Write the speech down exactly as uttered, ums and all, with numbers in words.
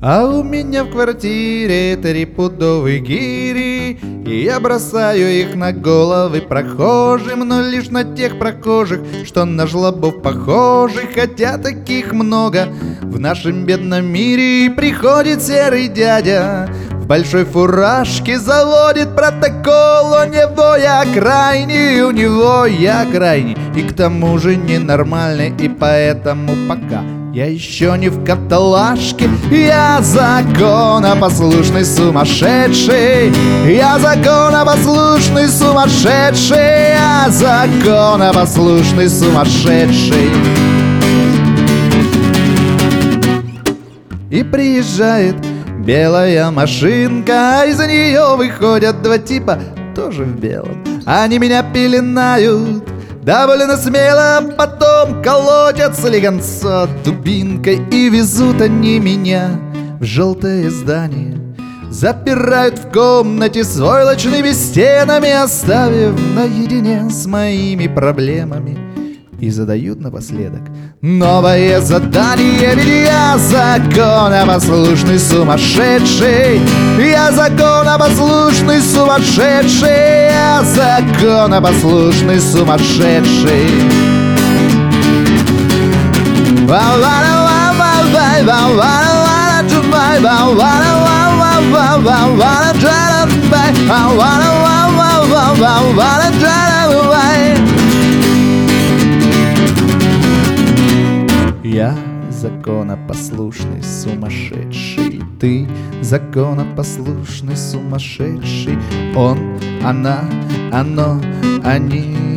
А у меня в квартире три пудовые гири, и я бросаю их на головы прохожим, но лишь на тех прохожих, что на жлобов похожи, хотя таких много в нашем бедном мире. И приходит серый дядя в большой фуражке, заводит протокол, у него я крайний, у него я крайний, и к тому же ненормальный, и поэтому пока я еще не в каталажке. Я законопослушный сумасшедший, я законопослушный сумасшедший, я законопослушный сумасшедший. И приезжает белая машинка, а из нее выходят два типа, тоже в белом. Они меня пеленают довольно смело, потом колотят слегонца дубинкой, и везут они меня в желтое здание, запирают в комнате с войлочными стенами, оставив наедине с моими проблемами, и задают напоследок новое задание. Ведь я законопослушный сумасшедший, я законопослушный сумасшедший, я законопослушный сумасшедший. Я законопослушный сумасшедший, ты законопослушный сумасшедший, он, она, оно, они.